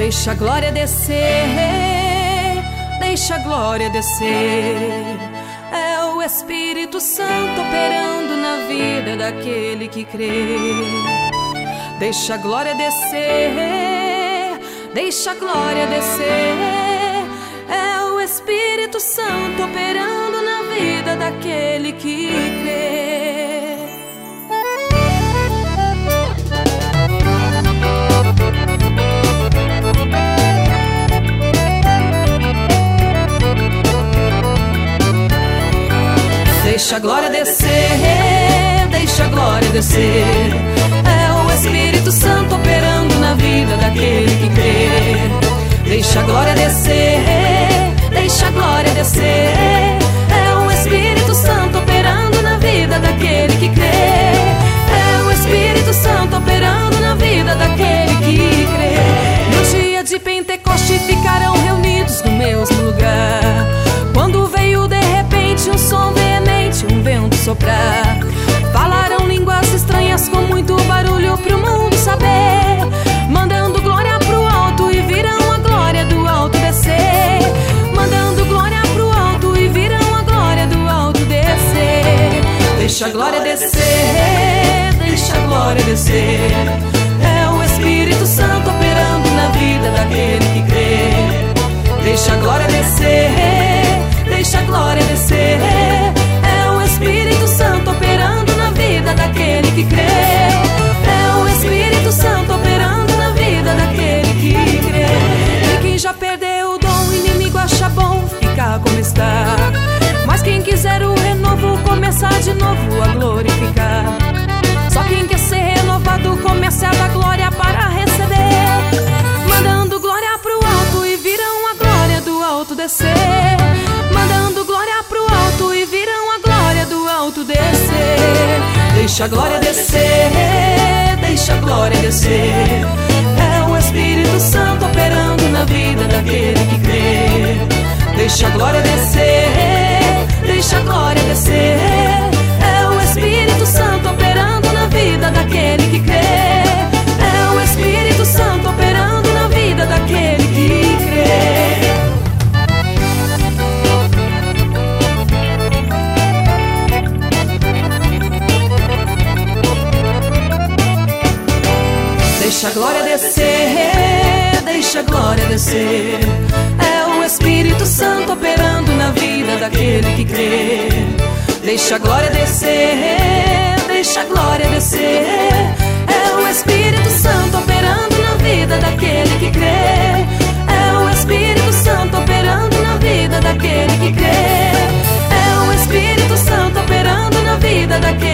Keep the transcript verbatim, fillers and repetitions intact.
Deixa a glória descer, deixa a glória descer. É o Espírito Santo operando na vida daquele que crê. Deixa a glória descer, deixa a glória descer. É o Espírito Santo operando na vida daquele que crê. Deixa a glória descer, deixa a glória descer. É o Espírito Santo operando na vida daquele que crê. Deixa a glória descer, deixa a glória descer. É o Espírito Santo operando na vida daquele que crê. É o Espírito Santo operando na vida daquele que crê. No dia de Pentecoste ficarão reunidos no mesmo lugar. Quando veio de repente um som veemente, um vento soprar. Falaram línguas estranhas com muito barulho pro mundo saber. Mandando glória pro alto e viram a glória do alto descer. Mandando glória pro alto e viram a glória do alto descer. Deixa a glória descer, deixa a glória descer. É o Espírito Santo operando na vida daquele que crê. Deixa a glória descer, deixa a glória descer. É o Espírito Santo operando na vida daquele que crê. É o Espírito Santo operando na vida daquele que crê. E quem já perdeu o dom, o inimigo acha bom ficar como está. Mas quem quiser o renovo, começar de novo a glorificar. Só quem quer ser renovado, comece a dar glória para receber. Mandando glória pro alto e viram a glória do alto descer. Mandando glória pro alto e viram a glória do alto descer. Deixa a glória descer, deixa a glória descer. É o Espírito Santo operando na vida daquele que crê. Deixa a glória descer, deixa a glória descer. É o Espírito Santo operando na vida daquele que crê. É o Espírito Santo operando na vida daquele que crê. Deixa a glória descer, deixa a glória descer. É o Espírito Santo operando na vida daquele que crê. Deixa a glória descer, deixa a glória descer. É o Espírito Santo operando na vida daquele que crê. É o Espírito Santo operando na vida daquele que crê. É o Espírito Santo operando na vida daquele